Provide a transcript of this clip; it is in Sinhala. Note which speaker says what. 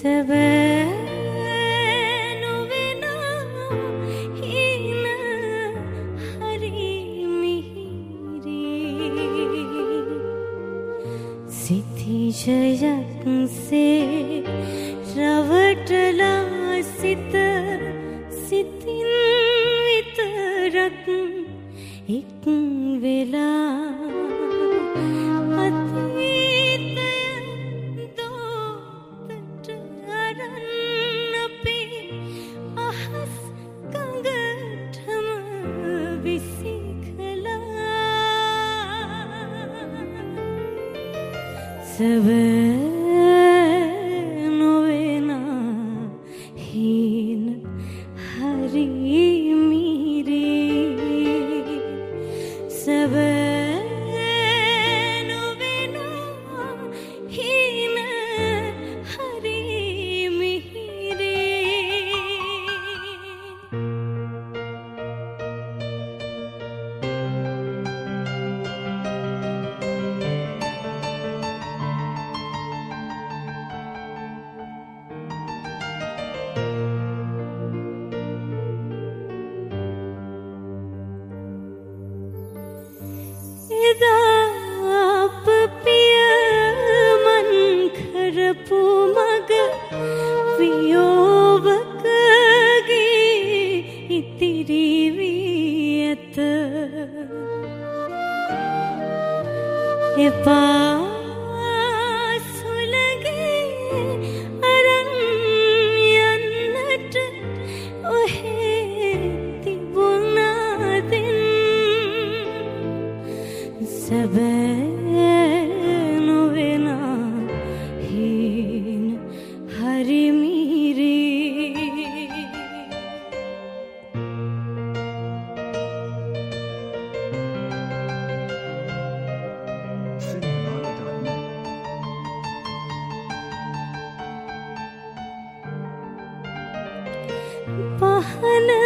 Speaker 1: සැබෑනු වෙනා හින හරි මිහිරි සිතිජයක් සේ රවටලා සිත සිතින් විතරක් එක් වෙලා අතීතය දෝතට අරන් අපේ අහස් කඟටම විසිකලා සැබෑ හීන හරි මිහිරි සැබෑ නොවෙනා හීන හරි මිහිරි අප පියමන් කරපු මග වියෝවකගේ ඉතිරි වී ඇත එපා සුළගේ අරන් යන්නට ඔහේ තිබුණා දෙන්න සැබෑ නොවෙනා හීන හරි මිහිරි පහන